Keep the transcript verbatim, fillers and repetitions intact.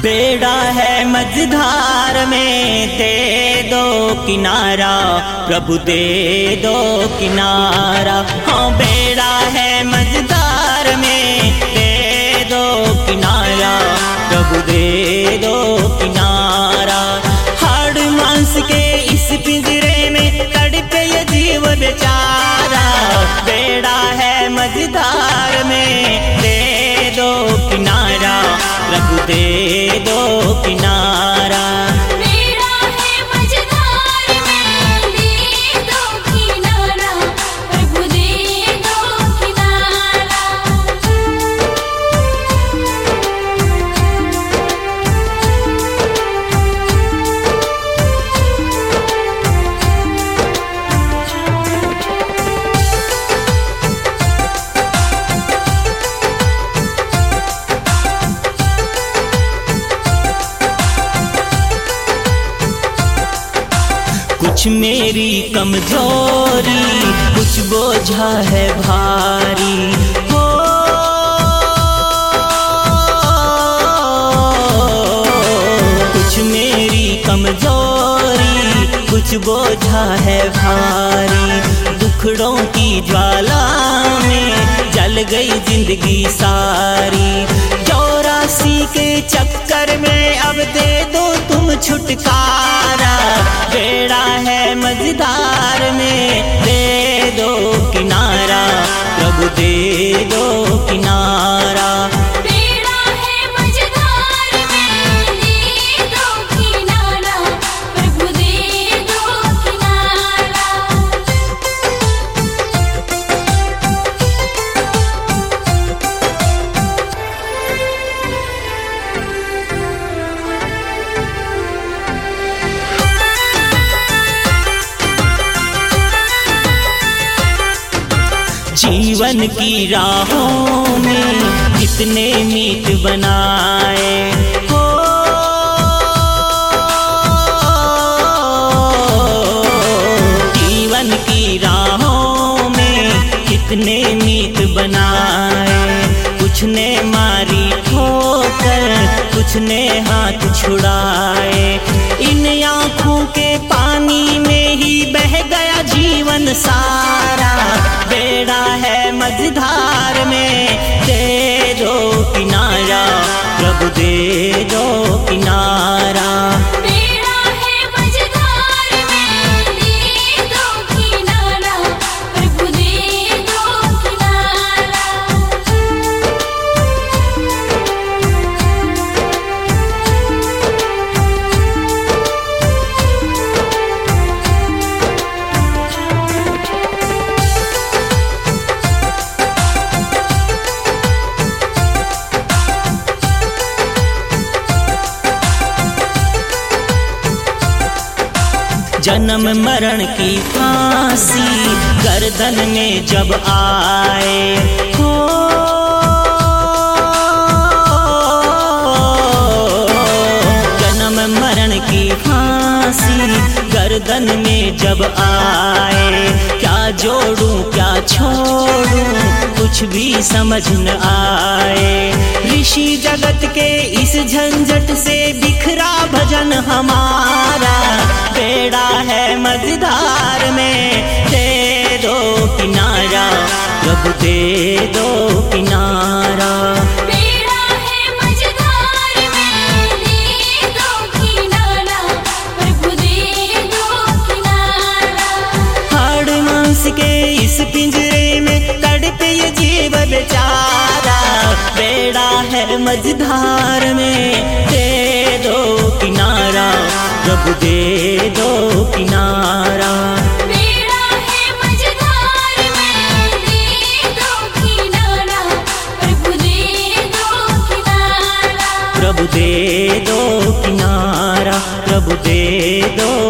बेड़ा है मझधार में, दे दो किनारा प्रभु दे दो किनारा। हाँ बेड़ा है मझधार में, दे दो किनारा प्रभु दे दो किनारा। हाड़ मांस के इस पिंजरे में तड़पे ये जीव बेचारा। बेड़ा है मझधार में, दे दो किनारा प्रभु दे दो किनारा। बेड़ा है मझधार में, दे दो किनारा प्रभु दे दो किनारा। कुछ मेरी कमजोरी, कुछ बोझा है भारी हो। कुछ मेरी कमजोरी, कुछ बोझा है भारी। दुखड़ों की ज्वाला में जल गई जिंदगी सारी। चौरासी के चक्कर में अब दे दो तुम छुटकारा। बेड़ा है मझधार में, दे दो किनारा प्रभु दे दो किनारा। बेड़ा है मझधार में, दे दो किनारा प्रभु दे दो किनारा। जीवन की राहों में कितने मीत बनाए हो। जीवन की राहों में कितने मीत बनाए। कुछ ने मारी ठोकर, कुछ ने हाथ छुड़ाए। इन आँखों के पानी में ही बह गया जीवन सारा। बेड़ा है मझधार में, दे दो किनारा प्रभु दे दो किनारा। बेड़ा है मझधार में, दे दो किनारा प्रभु दे दो किनारा। जन्म मरण की फांसी गर्दन में जब आए हो। जन्म मरण की फांसी गर्दन में जब आए। क्या जोड़ूं क्या छोड़ूं कुछ भी समझ न आए। ऋषि जगत के इस झंझट से बिखरा भजन हमारा। बेड़ा है मझधार में, दे दो किनारा प्रभु दे दो किनारा। बेड़ा है मझधार में, दे दो किनारा प्रभु दे दो किनारा। हाड़ मांस के इस पिंजरे में तड़पे ये जीव बेचारा। बेड़ा है मझधार में, दे दो किनारा प्रभु दे दो किनारा। बेड़ा है मझधार में, दे दो किनारा प्रभु दे दो किनारा। प्रभु दे दो किनारा प्रभु दे दो